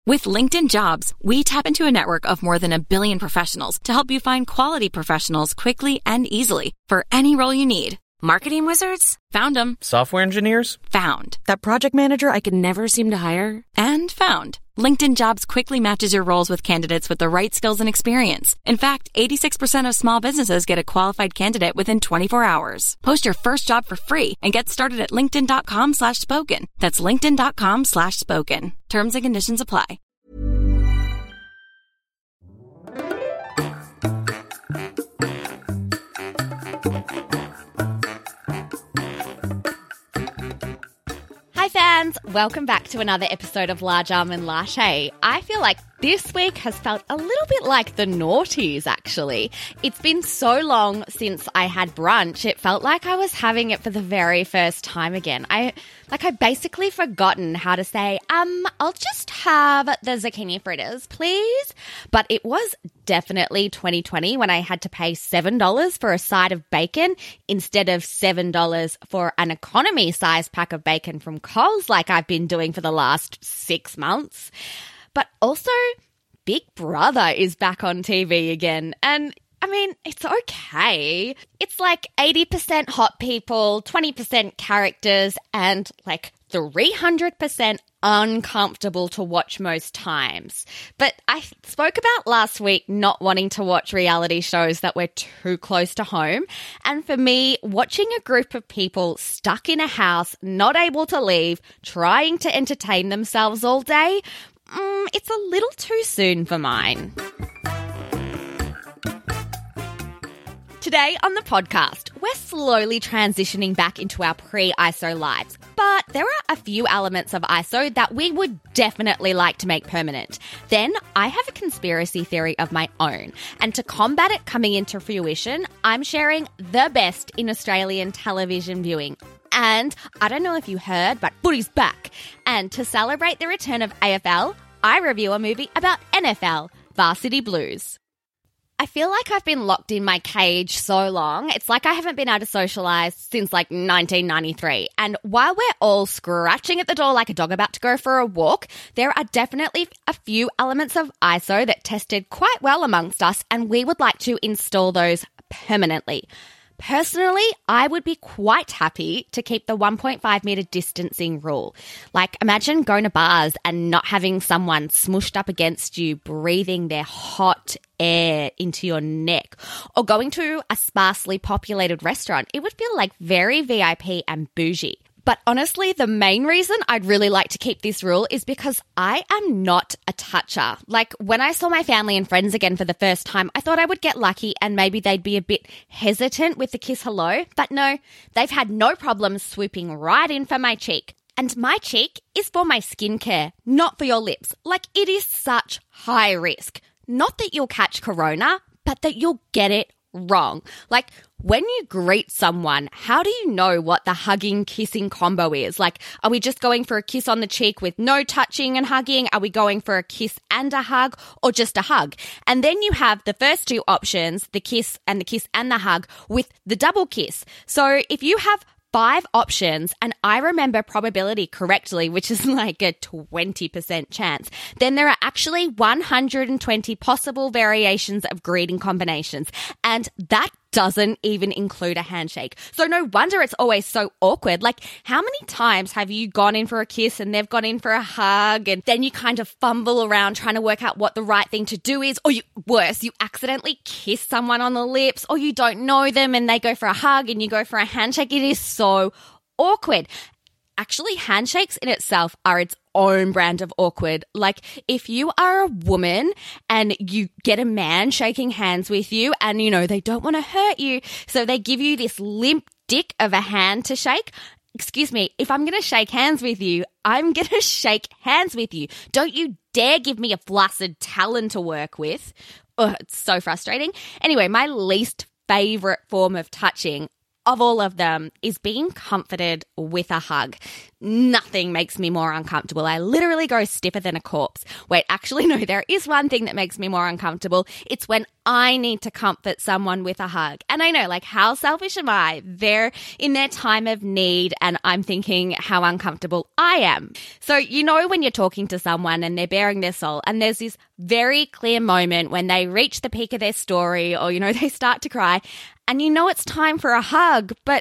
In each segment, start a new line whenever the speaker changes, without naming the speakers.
With LinkedIn Jobs, we tap into a network of more than 1 billion professionals to help you find quality professionals quickly and easily for any role you need. Marketing wizards? Found them.
Software engineers?
Found. That project manager I could never seem to hire? And found. LinkedIn Jobs quickly matches your roles with candidates with the right skills and experience. In fact, 86% of small businesses get a qualified candidate within 24 hours. Post your first job for free and get started at linkedin.com/spoken. That's linkedin.com/spoken. Terms and conditions apply.
Hi fans, welcome back to another episode of Large Almond Latte. I feel like this week has felt a little bit like the noughties, actually. It's been so long since I had brunch, it felt like I was having it for the very first time again. I basically forgotten how to say, I'll just have the zucchini fritters, please. But it was definitely 2020 when I had to pay $7 for a side of bacon instead of $7 for an economy-sized pack of bacon from Coles like I've been doing for the last 6 months. But also, Big Brother is back on TV again, and I mean, it's okay. It's like 80% hot people, 20% characters, and like 300% uncomfortable to watch most times. But I spoke about last week not wanting to watch reality shows that were too close to home. And for me, watching a group of people stuck in a house, not able to leave, trying to entertain themselves all day, it's a little too soon for mine. Today on the podcast, we're slowly transitioning back into our pre-ISO lives, but there are a few elements of ISO that we would definitely like to make permanent. Then I have a conspiracy theory of my own, and to combat it coming into fruition, I'm sharing the best in Australian television viewing. And I don't know if you heard, but footy's back. And to celebrate the return of AFL, I review a movie about NFL, Varsity Blues. I feel like I've been locked in my cage so long. It's like I haven't been able to socialise since like 1993. And while we're all scratching at the door like a dog about to go for a walk, there are definitely a few elements of ISO that tested quite well amongst us, and we would like to install those permanently. Personally, I would be quite happy to keep the 1.5 metre distancing rule. Like, imagine going to bars and not having someone smushed up against you, breathing their hot air into your neck. Or going to a sparsely populated restaurant. It would feel like very VIP and bougie. But honestly, the main reason I'd really like to keep this rule is because I am not a toucher. Like, when I saw my family and friends again for the first time, I thought I would get lucky and maybe they'd be a bit hesitant with the kiss hello. But no, they've had no problem swooping right in for my cheek. And my cheek is for my skincare, not for your lips. Like, it is such high risk. Not that you'll catch corona, but that you'll get it wrong. Like, when you greet someone, how do you know what the hugging, kissing combo is? Like, are we just going for a kiss on the cheek with no touching and hugging? Are we going for a kiss and a hug, or just a hug? And then you have the first two options, the kiss and the hug, with the double kiss. So if you have 5 options, and I remember probability correctly, which is like a 20% chance, then there are actually 120 possible variations of greeting combinations. And that doesn't even include a handshake. So no wonder it's always so awkward. Like, how many times have you gone in for a kiss and they've gone in for a hug, and then you kind of fumble around trying to work out what the right thing to do is, or worse, you accidentally kiss someone on the lips, or you don't know them and they go for a hug and you go for a handshake. It is so awkward. Actually, handshakes in itself are its own brand of awkward. Like, if you are a woman and you get a man shaking hands with you and, you know, they don't want to hurt you, so they give you this limp dick of a hand to shake. Excuse me, if I'm going to shake hands with you, I'm going to shake hands with you. Don't you dare give me a flaccid talon to work with. Oh, it's so frustrating. Anyway, my least favorite form of touching, of all of them is being comforted with a hug. Nothing makes me more uncomfortable. I literally go stiffer than a corpse. Wait, actually, no, there is one thing that makes me more uncomfortable. It's when I need to comfort someone with a hug. And I know, like, how selfish am I? They're in their time of need and I'm thinking how uncomfortable I am. So, you know, when you're talking to someone and they're bearing their soul and there's this very clear moment when they reach the peak of their story or, you know, they start to cry and you know it's time for a hug, but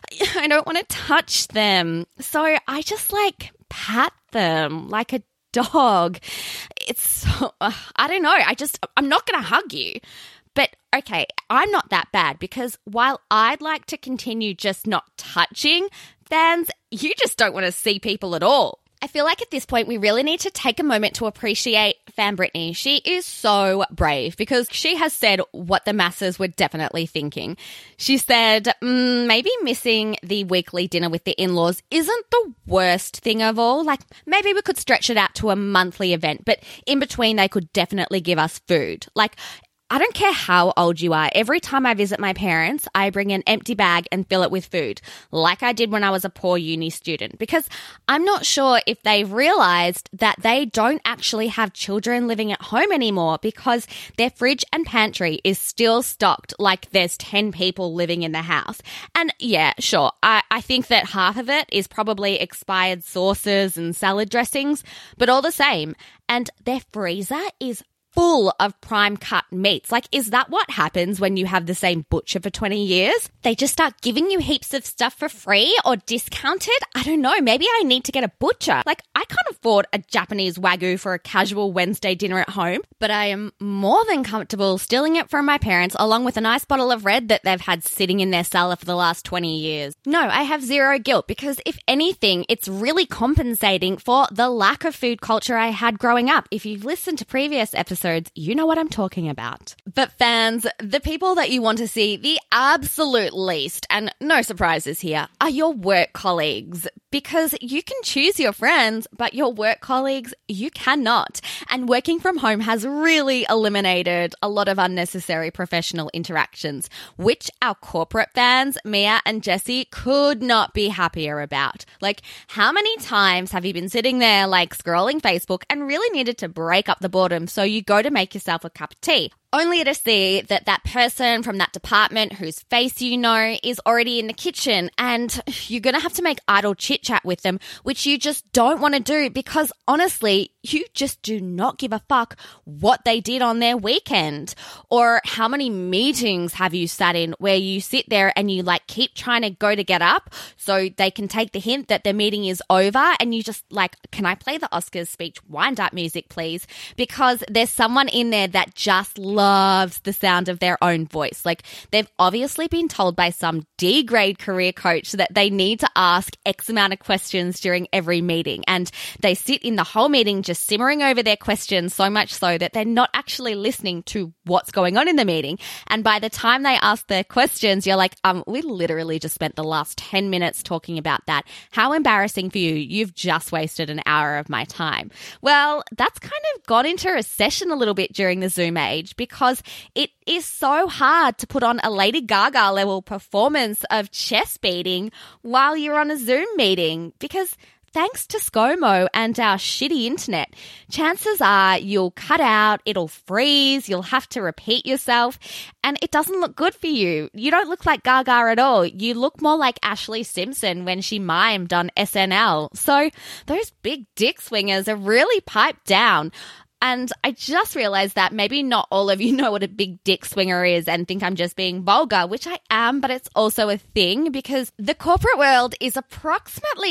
I don't want to touch them. So I just like pat them like a dog. It's so, I don't know. I'm not going to hug you. But okay, I'm not that bad because while I'd like to continue just not touching fans, you just don't want to see people at all. I feel like at this point we really need to take a moment to appreciate Fan Brittany. She is so brave because she has said what the masses were definitely thinking. She said, maybe missing the weekly dinner with the in-laws isn't the worst thing of all. Like, maybe we could stretch it out to a monthly event, but in between they could definitely give us food. Like, I don't care how old you are. Every time I visit my parents, I bring an empty bag and fill it with food, like I did when I was a poor uni student, because I'm not sure if they've realized that they don't actually have children living at home anymore because their fridge and pantry is still stocked like there's 10 people living in the house. And yeah, sure, I think that half of it is probably expired sauces and salad dressings, but all the same. And their freezer is full of prime cut meats. Like, is that what happens when you have the same butcher for 20 years? They just start giving you heaps of stuff for free or discounted? I don't know. Maybe I need to get a butcher. Like, I can't afford a Japanese Wagyu for a casual Wednesday dinner at home, but I am more than comfortable stealing it from my parents along with a nice bottle of red that they've had sitting in their cellar for the last 20 years. No, I have zero guilt because if anything, it's really compensating for the lack of food culture I had growing up. If you've listened to previous episodes, you know what I'm talking about. But fans, the people that you want to see the absolute least, and no surprises here, are your work colleagues. Because you can choose your friends, but your work colleagues, you cannot. And working from home has really eliminated a lot of unnecessary professional interactions, which our corporate fans, Mia and Jessie, could not be happier about. Like, how many times have you been sitting there, like, scrolling Facebook and really needed to break up the boredom so you go to make yourself a cup of tea, only to see that that person from that department whose face you know is already in the kitchen and you're going to have to make idle chit-chat with them, which you just don't want to do because honestly, you just do not give a fuck what they did on their weekend. Or how many meetings have you sat in where you sit there and you like keep trying to go to get up so they can take the hint that the meeting is over and you just like, can I play the Oscars speech wind-up music, please? Because there's someone in there that just loves the sound of their own voice. Like, they've obviously been told by some D-grade career coach that they need to ask X amount of questions during every meeting. And they sit in the whole meeting just simmering over their questions so much so that they're not actually listening to what's going on in the meeting. And by the time they ask their questions, you're like, we literally just spent the last 10 minutes talking about that. How embarrassing for you. You've just wasted an hour of my time. Well, that's kind of gone into recession a little bit during the Zoom age because it is so hard to put on a Lady Gaga level performance of chest beating while you're on a Zoom meeting because thanks to ScoMo and our shitty internet, chances are you'll cut out, it'll freeze, you'll have to repeat yourself, and it doesn't look good for you. You don't look like Gaga at all. You look more like Ashley Simpson when she mimed on SNL. So those big dick swingers are really piped down. And I just realized that maybe not all of you know what a big dick swinger is and think I'm just being vulgar, which I am, but it's also a thing because the corporate world is approximately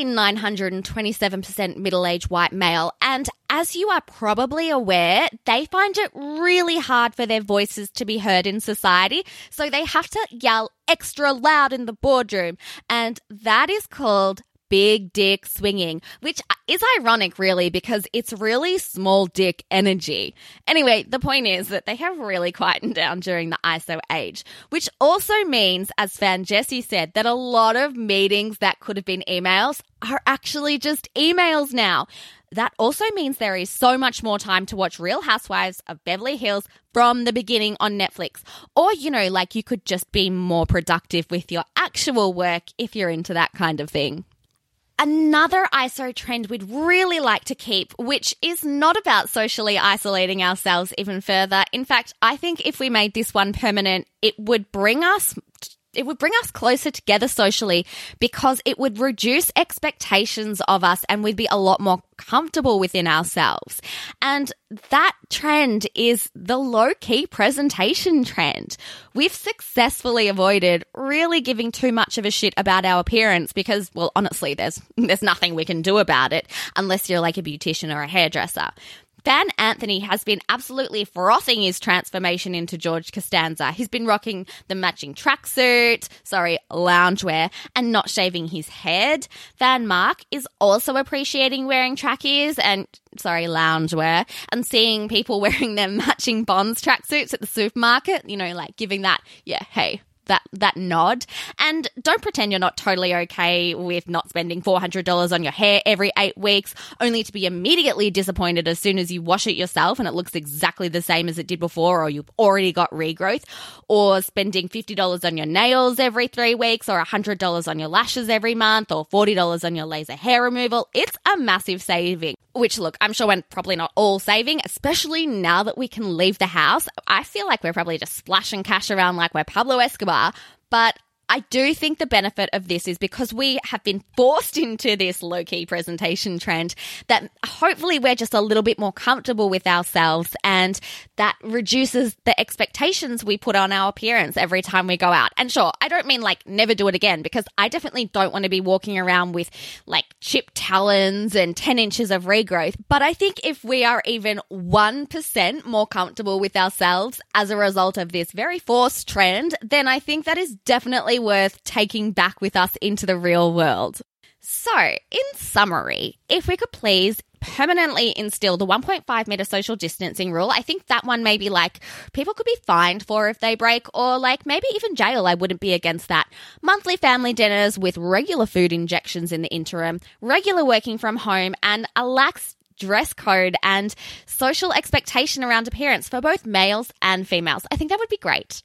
927% middle-aged white male. And as you are probably aware, they find it really hard for their voices to be heard in society. So they have to yell extra loud in the boardroom. And that is called big dick swinging, which is ironic really because it's really small dick energy. Anyway, the point is that they have really quietened down during the ISO age, which also means, as fan Jessie said, that a lot of meetings that could have been emails are actually just emails now. that also means there is so much more time to watch Real Housewives of Beverly Hills from the beginning on Netflix. Or, you could just be more productive with your actual work if you're into that kind of thing. Another ISO trend we'd really like to keep, which is not about socially isolating ourselves even further. In fact, I think if we made this one permanent, it would bring us closer together socially, because it would reduce expectations of us and we'd be a lot more comfortable within ourselves. And that trend is the low-key presentation trend. We've successfully avoided really giving too much of a shit about our appearance because, well, honestly, there's nothing we can do about it unless you're like a beautician or a hairdresser. Fan Anthony has been absolutely frothing his transformation into George Costanza. He's been rocking the matching tracksuit, loungewear, and not shaving his head. Fan Mark is also appreciating wearing trackies and loungewear, and seeing people wearing their matching Bonds tracksuits at the supermarket, giving that, that nod. And don't pretend you're not totally okay with not spending $400 on your hair every 8 weeks, only to be immediately disappointed as soon as you wash it yourself and it looks exactly the same as it did before, or you've already got regrowth, or spending $50 on your nails every 3 weeks, or $100 on your lashes every month, or $40 on your laser hair removal. It's a massive saving. Which, look, I'm sure we're probably not all saving, especially now that we can leave the house. I feel like we're probably just splashing cash around like we're Pablo Escobar. But I do think the benefit of this is because we have been forced into this low-key presentation trend, that hopefully we're just a little bit more comfortable with ourselves, and that reduces the expectations we put on our appearance every time we go out. And sure, I don't mean never do it again, because I definitely don't want to be walking around with chipped talons and 10 inches of regrowth. But I think if we are even 1% more comfortable with ourselves as a result of this very forced trend, then I think that is definitely worth taking back with us into the real world. So, in summary, if we could please permanently instill the 1.5 meter social distancing rule, I think that one maybe people could be fined for if they break, or maybe even jail. I wouldn't be against that. Monthly family dinners with regular food injections in the interim, regular working from home, and a lax dress code and social expectation around appearance for both males and females. I think that would be great.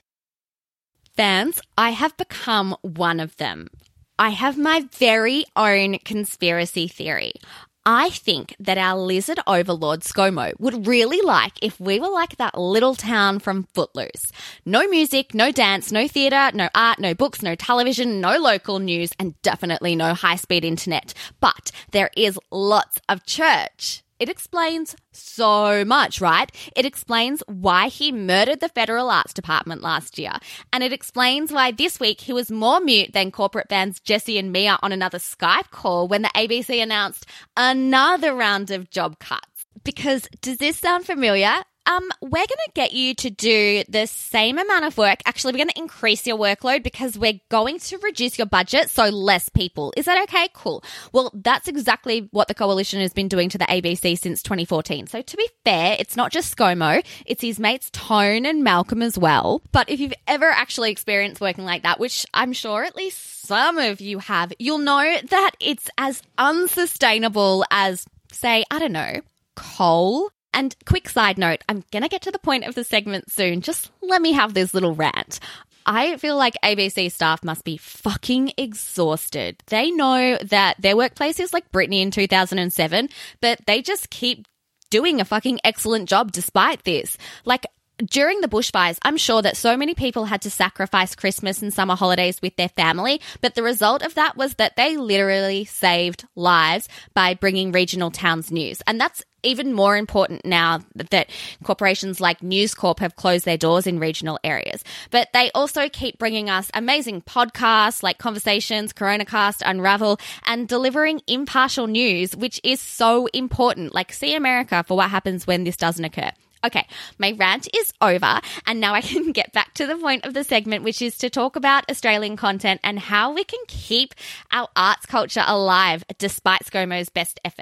Fans, I have become one of them. I have my very own conspiracy theory. I think that our lizard overlord ScoMo would really like if we were like that little town from Footloose. No music, no dance, no theatre, no art, no books, no television, no local news, and definitely no high-speed internet. But there is lots of church. It explains so much, right? It explains why he murdered the Federal Arts Department last year. And it explains why this week he was more mute than corporate fans Jesse and Mia on another Skype call when the ABC announced another round of job cuts. Because does this sound familiar? We're going to get you to do the same amount of work. Actually, we're going to increase your workload because we're going to reduce your budget, so less people. Is that okay? Cool. Well, that's exactly what the coalition has been doing to the ABC since 2014. So to be fair, it's not just ScoMo, it's his mates Tone and Malcolm as well. But if you've ever actually experienced working like that, which I'm sure at least some of you have, you'll know that it's as unsustainable as, say, I don't know, coal. And quick side note, I'm going to get to the point of the segment soon. Just let me have this little rant. I feel like ABC staff must be fucking exhausted. They know that their workplace is like Britney in 2007, but they just keep doing a fucking excellent job despite this. During the bushfires, I'm sure that so many people had to sacrifice Christmas and summer holidays with their family, but the result of that was that they literally saved lives by bringing regional towns news. And that's even more important now that corporations like News Corp have closed their doors in regional areas. But they also keep bringing us amazing podcasts like Conversations, Coronacast, Unravel, and delivering impartial news, which is so important. See America for what happens when this doesn't occur. Okay, my rant is over, and now I can get back to the point of the segment, which is to talk about Australian content and how we can keep our arts culture alive despite ScoMo's best efforts.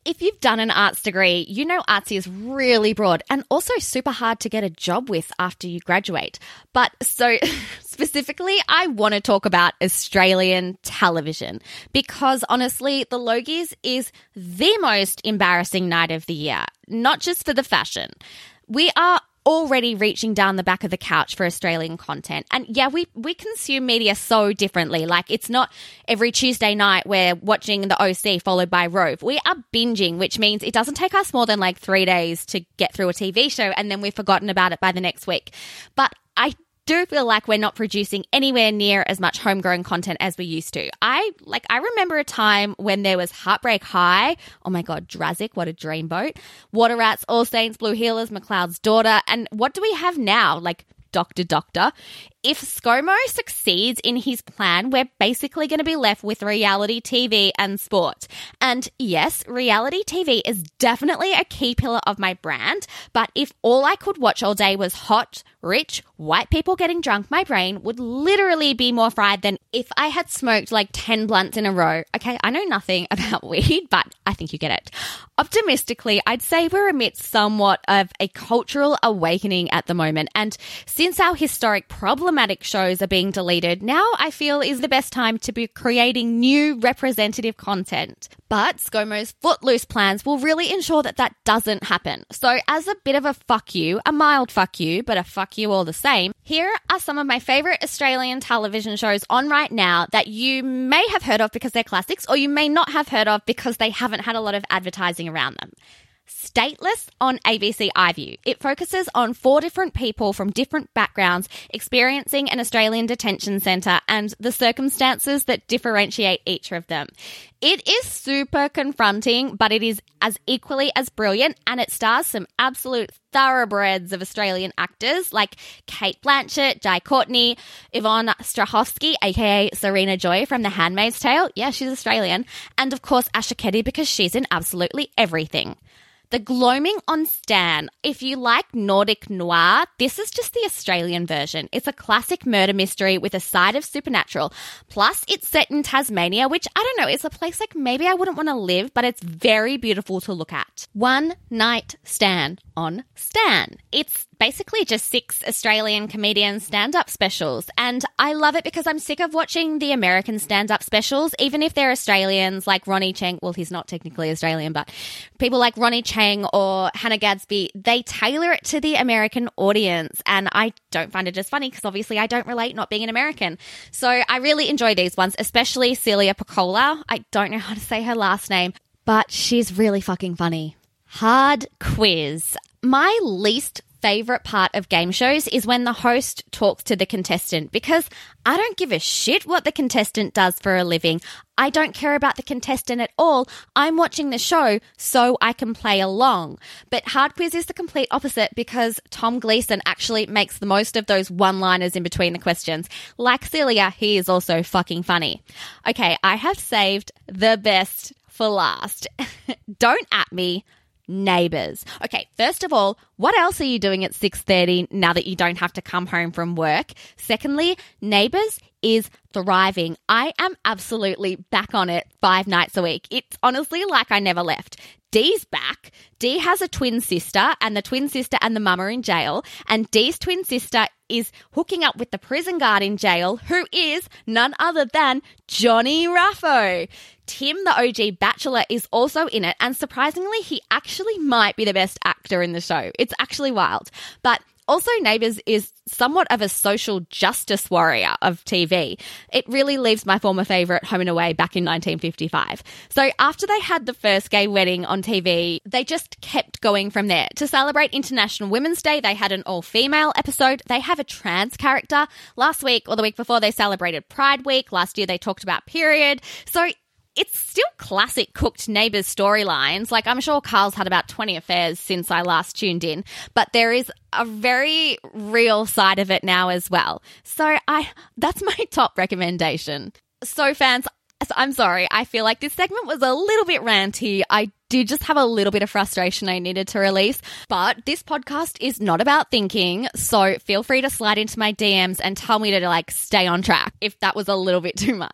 If you've done an arts degree, you know artsy is really broad and also super hard to get a job with after you graduate. But so specifically, I want to talk about Australian television because honestly, the Logies is the most embarrassing night of the year, not just for the fashion. We are already reaching down the back of the couch for Australian content. And yeah, we consume media so differently. Like, it's not every Tuesday night we're watching the OC followed by Rove. We are binging, which means it doesn't take us more than like 3 days to get through a TV show and then we've forgotten about it by the next week. But I do feel like we're not producing anywhere near as much homegrown content as we used to. I remember a time when there was Heartbreak High. Oh my God, Jurassic, what a dreamboat. Water Rats, All Saints, Blue Heelers, McLeod's Daughter. And what do we have now? Like Doctor. If ScoMo succeeds in his plan, we're basically going to be left with reality TV and sport. And yes, reality TV is definitely a key pillar of my brand, but if all I could watch all day was hot, rich, white people getting drunk, my brain would literally be more fried than if I had smoked like 10 blunts in a row. Okay, I know nothing about weed, but I think you get it. Optimistically, I'd say we're amidst somewhat of a cultural awakening at the moment. And since our historic problematic shows are being deleted, now I feel is the best time to be creating new representative content. But ScoMo's footloose plans will really ensure that that doesn't happen. So as a bit of a fuck you, a mild fuck you, but a fuck you all the same, here are some of my favourite Australian television shows on right now that you may have heard of because they're classics, or you may not have heard of because they haven't had a lot of advertising around them. Stateless on ABC iView. It focuses on 4 different people from different backgrounds experiencing an Australian detention centre and the circumstances that differentiate each of them. It is super confronting, but it is as equally as brilliant, and it stars some absolute thoroughbreds of Australian actors like Kate Blanchett, Jai Courtney, Yvonne Strahovski, aka Serena Joy from The Handmaid's Tale. Yeah, she's Australian. And of course, Asha Keddy, because she's in absolutely everything. The Gloaming on Stan. If you like Nordic noir, this is just the Australian version. It's a classic murder mystery with a side of supernatural. Plus, it's set in Tasmania, which, I don't know, it's a place like maybe I wouldn't want to live, but it's very beautiful to look at. One Night Stan on Stan. It's basically just 6 Australian comedians stand-up specials, and I love it because I'm sick of watching the American stand-up specials, even if they're Australians like Ronnie Cheng. Well, he's not technically Australian, but people like Ronnie Cheng or Hannah Gadsby, they tailor it to the American audience, and I don't find it as funny because obviously I don't relate not being an American. So I really enjoy these ones, especially Celia Paccola. I don't know how to say her last name, but she's really fucking funny. Hard Quiz. My least favorite part of game shows is when the host talks to the contestant, because I don't give a shit what the contestant does for a living. I don't care about the contestant at all. I'm watching the show so I can play along. But Hard Quiz is the complete opposite because Tom Gleeson actually makes the most of those one-liners in between the questions. Like Celia, he is also fucking funny. Okay, I have saved the best for last. Don't at me. Neighbours. Okay, first of all, what else are you doing at 6:30 now that you don't have to come home from work? Secondly, Neighbours is thriving. I am absolutely back on it 5 nights a week. It's honestly like I never left. Dee's back. Dee has a twin sister, and the twin sister and the mum are in jail, and Dee's twin sister is hooking up with the prison guard in jail, who is none other than Johnny Raffo. Tim, the OG Bachelor, is also in it, and surprisingly, he actually might be the best actor in the show. It's actually wild. But also, Neighbours is somewhat of a social justice warrior of TV. It really leaves my former favourite Home and Away back in 1955. So after they had the first gay wedding on TV, they just kept going from there. To celebrate International Women's Day, they had an all-female episode. They have a trans character. Last week or the week before, they celebrated Pride Week. Last year, they talked about period. So it's still classic cooked Neighbours storylines. Like, I'm sure Carl's had about 20 affairs since I last tuned in, but there is a very real side of it now as well. So that's my top recommendation. So fans, I'm sorry. I feel like this segment was a little bit ranty. I did just have a little bit of frustration I needed to release, but this podcast is not about thinking, so feel free to slide into my DMs and tell me to stay on track if that was a little bit too much.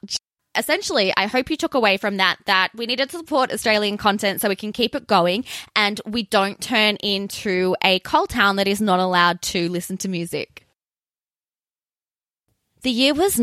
essentially, I hope you took away from that we needed to support Australian content so we can keep it going and we don't turn into a coal town that is not allowed to listen to music. The year was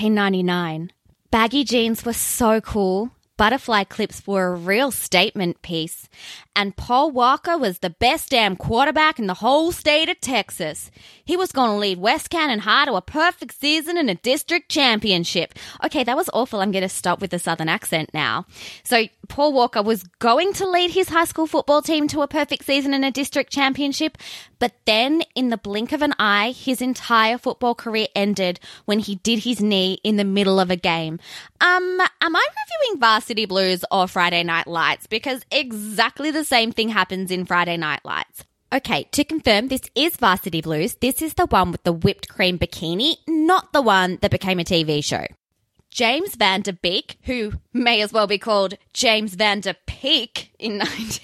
1999. Baggy jeans were so cool. Butterfly clips were a real statement piece. And Paul Walker was the best damn quarterback in the whole state of Texas. He was going to lead West Cannon High to a perfect season and a district championship. Okay, that was awful. I'm going to stop with the southern accent now. So Paul Walker was going to lead his high school football team to a perfect season and a district championship, but then in the blink of an eye, his entire football career ended when he did his knee in the middle of a game. Am I reviewing Varsity Blues or Friday Night Lights? Because exactly the same thing happens in Friday Night Lights. Okay, to confirm, this is Varsity Blues. This is the one with the whipped cream bikini, not the one that became a TV show. James Van Der Beek, who may as well be called James Van Der Peak in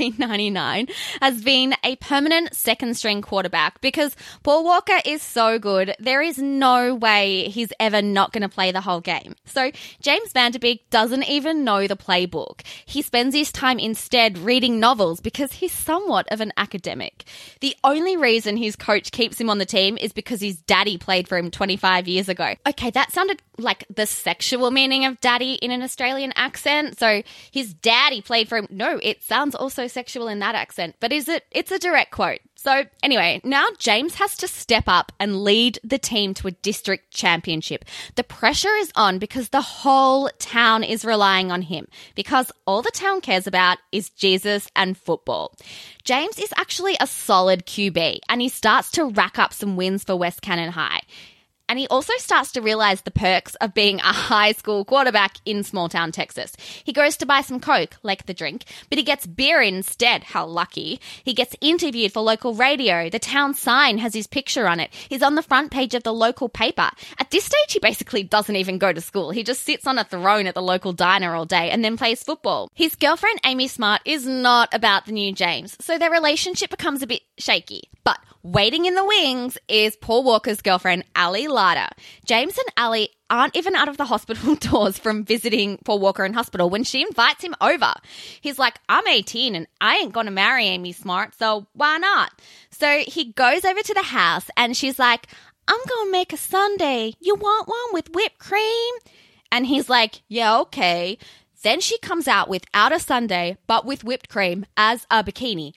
1999, has been a permanent second-string quarterback because Paul Walker is so good, there is no way he's ever not going to play the whole game. So James Van Der Beek doesn't even know the playbook. He spends his time instead reading novels because he's somewhat of an academic. The only reason his coach keeps him on the team is because his daddy played for him 25 years ago. Okay, that sounded like the sexual meaning of daddy in an Australian accent. So his daddy played for him. No, it sounds also sexual in that accent, but it's a direct quote. So anyway, now James has to step up and lead the team to a district championship. The pressure is on because the whole town is relying on him because all the town cares about is Jesus and football. James is actually a solid QB and he starts to rack up some wins for West Cannon High. And he also starts to realize the perks of being a high school quarterback in small town Texas. He goes to buy some Coke, like the drink, but he gets beer instead. How lucky. He gets interviewed for local radio. The town sign has his picture on it. He's on the front page of the local paper. At this stage, he basically doesn't even go to school. He just sits on a throne at the local diner all day and then plays football. His girlfriend, Amy Smart, is not about the new James, so their relationship becomes a bit shaky. But waiting in the wings is Paul Walker's girlfriend, Ali Larder. James and Ali aren't even out of the hospital doors from visiting Paul Walker in hospital when she invites him over. He's like, I'm 18 and I ain't going to marry Amy Smart, so why not? So he goes over to the house and she's like, I'm going to make a sundae. You want one with whipped cream? And he's like, yeah, okay. Then she comes out without a sundae, but with whipped cream as a bikini.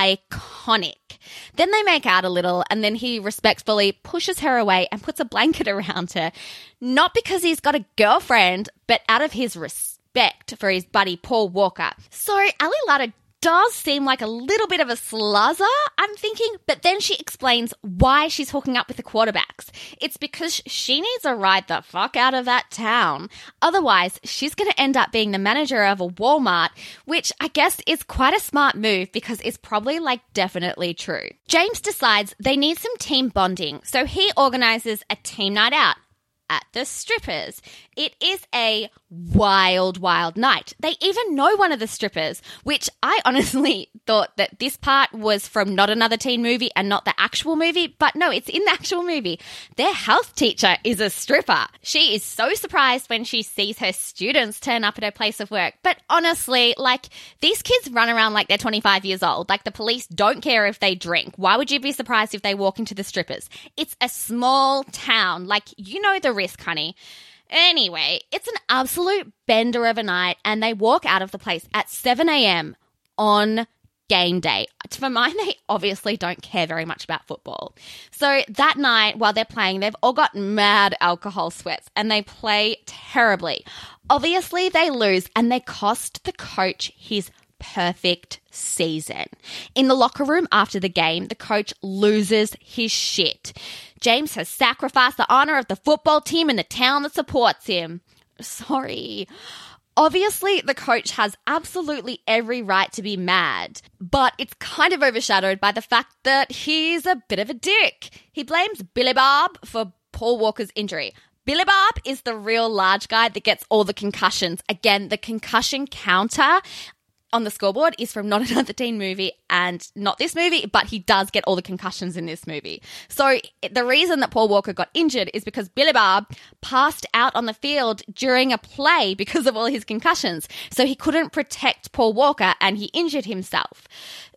Iconic. Then they make out a little and then he respectfully pushes her away and puts a blanket around her. Not because he's got a girlfriend, but out of his respect for his buddy Paul Walker. So Ali Larder does seem like a little bit of a sluzzer, I'm thinking, but then she explains why she's hooking up with the quarterbacks. It's because she needs to ride the fuck out of that town. Otherwise, she's going to end up being the manager of a Walmart, which I guess is quite a smart move because it's probably definitely true. James decides they need some team bonding, so he organizes a team night out at the strippers. It is a wild, wild night. They even know one of the strippers, which I honestly thought that this part was from Not Another Teen Movie and not the actual movie, but no, it's in the actual movie. Their health teacher is a stripper. She is so surprised when she sees her students turn up at her place of work. But honestly, these kids run around like they're 25 years old. The police don't care if they drink. Why would you be surprised if they walk into the strippers? It's a small town. You know the risk, honey. Anyway, it's an absolute bender of a night and they walk out of the place at 7 a.m. on game day. For mine, they obviously don't care very much about football. So that night while they're playing, they've all got mad alcohol sweats and they play terribly. Obviously, they lose and they cost the coach his perfect season. In the locker room after the game, the coach loses his shit. James has sacrificed the honor of the football team and the town that supports him. Sorry. Obviously, the coach has absolutely every right to be mad, but it's kind of overshadowed by the fact that he's a bit of a dick. He blames Billy Bob for Paul Walker's injury. Billy Bob is the real large guy that gets all the concussions. Again, the concussion counter on the scoreboard is from not another teen movie and not this movie, but he does get all the concussions in this movie. So the reason that Paul Walker got injured is because Billy Bob passed out on the field during a play because of all his concussions. So he couldn't protect Paul Walker and he injured himself.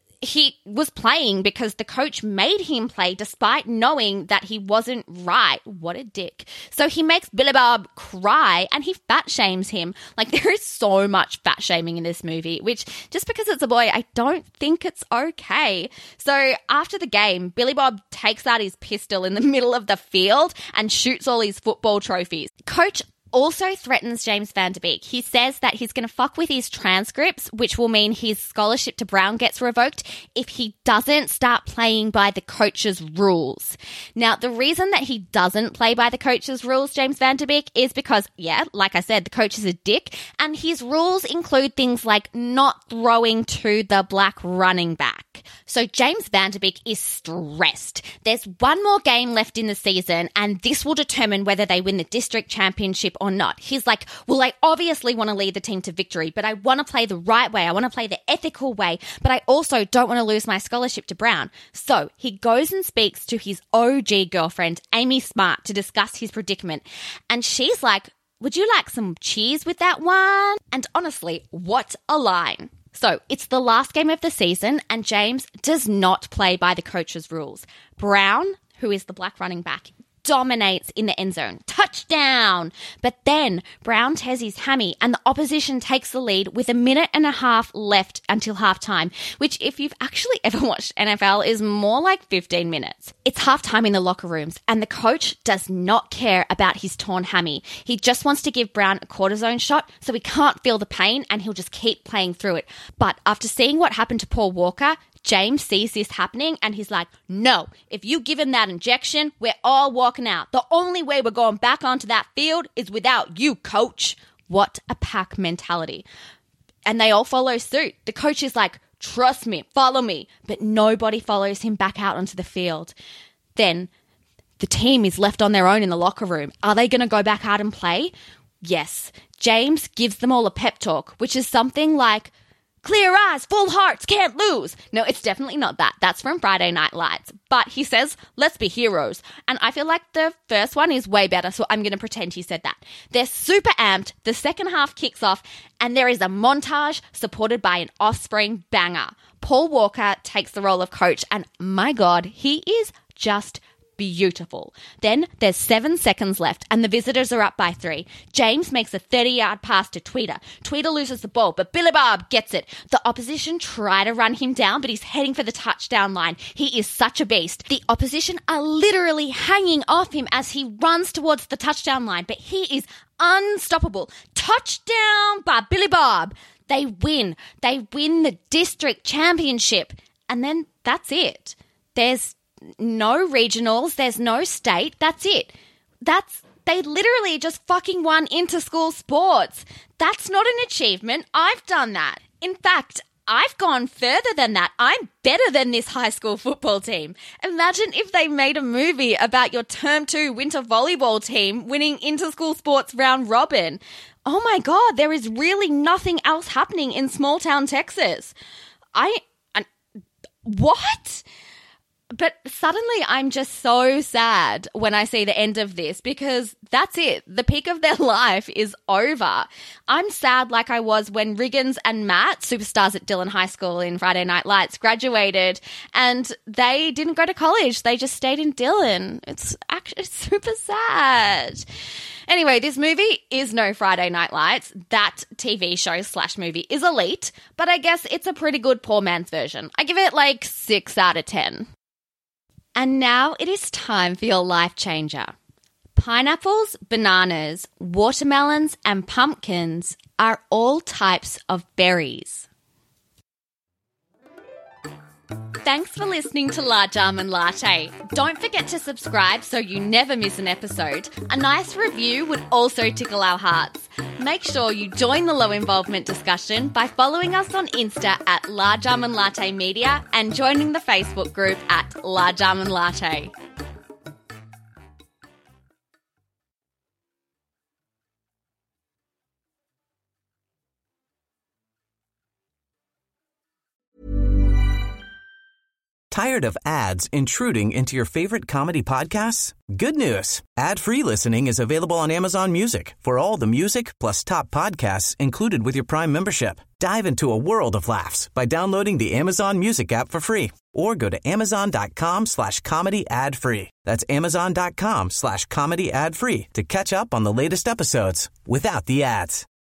He was playing because the coach made him play despite knowing that he wasn't right. What a dick. So he makes Billy Bob cry and he fat shames him. Like, there is so much fat shaming in this movie, which just because it's a boy, I don't think it's okay. So after the game, Billy Bob takes out his pistol in the middle of the field and shoots all his football trophies. Coach also threatens James Van Der Beek. He says that he's going to fuck with his transcripts, which will mean his scholarship to Brown gets revoked if he doesn't start playing by the coach's rules. Now, the reason that he doesn't play by the coach's rules, James Van Der Beek, is because, yeah, like I said, the coach is a dick, and his rules include things like not throwing to the black running back. So James Van Der Beek is stressed. There's one more game left in the season, and this will determine whether they win the district championship or not. He's like, well, I obviously want to lead the team to victory, but I want to play the right way. I want to play the ethical way, but I also don't want to lose my scholarship to Brown. So he goes and speaks to his OG girlfriend, Amy Smart, to discuss his predicament. And she's like, would you like some cheese with that one? And honestly, what a line. So it's the last game of the season and James does not play by the coach's rules. Brown, who is the black running back, dominates in the end zone. Touchdown! But then Brown tears his hammy and the opposition takes the lead with 1.5 minutes left until halftime, which if you've actually ever watched NFL is more like 15 minutes. It's halftime in the locker rooms and the coach does not care about his torn hammy. He just wants to give Brown a cortisone shot so he can't feel the pain and he'll just keep playing through it. But after seeing what happened to Paul Walker, James sees this happening and he's like, no, if you give him that injection, we're all walking out. The only way we're going back onto that field is without you, coach. What a pack mentality. And they all follow suit. The coach is like, trust me, follow me. But nobody follows him back out onto the field. Then the team is left on their own in the locker room. Are they going to go back out and play? Yes. James gives them all a pep talk, which is something like, clear eyes, full hearts, can't lose. No, it's definitely not that. That's from Friday Night Lights. But he says, let's be heroes. And I feel like the first one is way better, so I'm going to pretend he said that. They're super amped, the second half kicks off, and there is a montage supported by an Offspring banger. Paul Walker takes the role of coach, and my God, he is just beautiful. Then there's 7 seconds left and the visitors are up by 3. James makes a 30-yard pass to Tweeter. Tweeter loses the ball, but Billy Bob gets it. The opposition try to run him down, but he's heading for the touchdown line. He is such a beast. The opposition are literally hanging off him as he runs towards the touchdown line, but he is unstoppable. Touchdown by Billy Bob. They win. They win the district championship. And then that's it. There's no regionals, there's no state, that's it. They literally just fucking won inter-school sports. That's not an achievement. I've done that. In fact, I've gone further than that. I'm better than this high school football team. Imagine if they made a movie about your Term 2 winter volleyball team winning inter-school sports round robin. Oh my God, there is really nothing else happening in small town Texas. What? But suddenly I'm just so sad when I see the end of this because that's it. The peak of their life is over. I'm sad like I was when Riggins and Matt, superstars at Dillon High School in Friday Night Lights, graduated and they didn't go to college. They just stayed in Dillon. It's actually super sad. Anyway, this movie is no Friday Night Lights. That TV show / movie is elite, but I guess it's a pretty good poor man's version. I give it like 6 out of 10. And now it is time for your life changer. Pineapples, bananas, watermelons, and pumpkins are all types of berries. Thanks for listening to Large Almond Latte. Don't forget to subscribe so you never miss an episode. A nice review would also tickle our hearts. Make sure you join the low involvement discussion by following us on Insta at Large Almond Latte Media and joining the Facebook group at Large Almond Latte.
Tired of ads intruding into your favorite comedy podcasts? Good news. Ad-free listening is available on Amazon Music for all the music plus top podcasts included with your Prime membership. Dive into a world of laughs by downloading the Amazon Music app for free or go to amazon.com/comedy ad-free. That's amazon.com/comedy ad-free to catch up on the latest episodes without the ads.